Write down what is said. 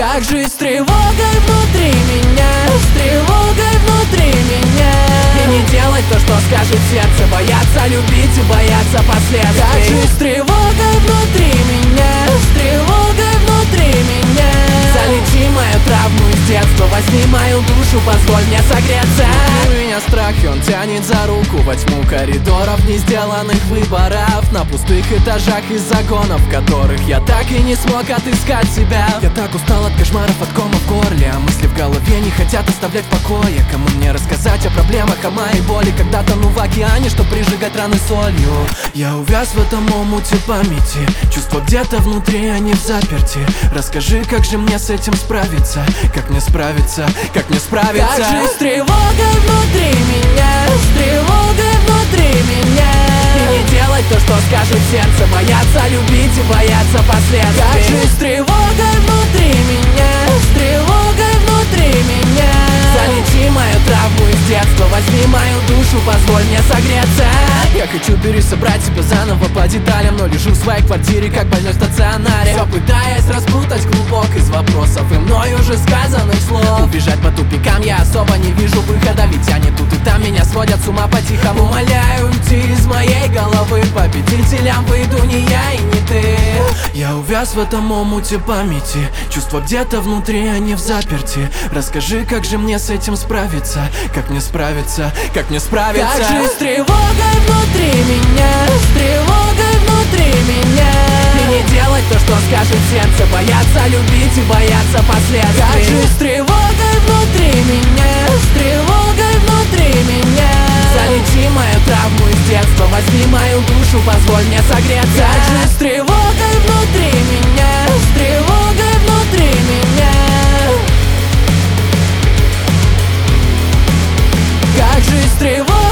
Как же с тревогой внутри меня, с тревогой внутри меня. И не делать то, что скажет сердце, бояться любить и бояться последствий. Как же с тревогой внутри меня, с тревогой внутри меня. Залечи мою травму из детства, возьми мою душу, позволь мне согреться. У меня страх, и он тянет за руку во тьму коридоров не сделанных выборов, на пустых этажах из загонов, в которых я так и не смог отыскать себя. Я так устал от кошмаров, от кома в горле, а мысли в голове не хотят оставлять в покое. Кому мне рассказать о проблемах, о моей боли, когда тону в океане, что прижигать раны солью? Я увяз в этом омуте памяти, чувства где-то внутри, они в заперти. Расскажи, как же мне с этим справиться? Как мне справиться? Как мне справиться? Как же с тревогой внутри меня, с тревогой внутри меня. И не делать то, что скажет сердце, бояться любить и бояться последствий. Как же с тревогой внутри меня, с тревогой внутри меня. Залечи мою травму из детства, возьми мою душу, позволь мне согреться. Я хочу пересобрать себя заново по деталям, но лежу в своей квартире, как больной в стационаре, все пытаясь распутать клубок из вопросов и мной уже сказанных слов. Убежать по тупикам я особо не вижу выхода, ведь они тут и там меня сводят с ума по-тихому. Умоляю уйти из моей головы, победителям выйду не я и не ты. Я увяз в этом омуте памяти, чувства где-то внутри, они в заперти. Расскажи, как же мне с этим справиться? Как мне справиться? Как мне справиться? Как же с тревогой внутри меня, с тревогой внутри меня. И не делать то, что скажет сердце, бояться любить и бояться последствий. Как же с тревогой внутри меня, с тревогой внутри меня. Залечи мою травму из детства, возьми мою душу, позволь мне согреться. Как же с тревогой внутри меня, с тревогой внутри меня. Как же с тревогой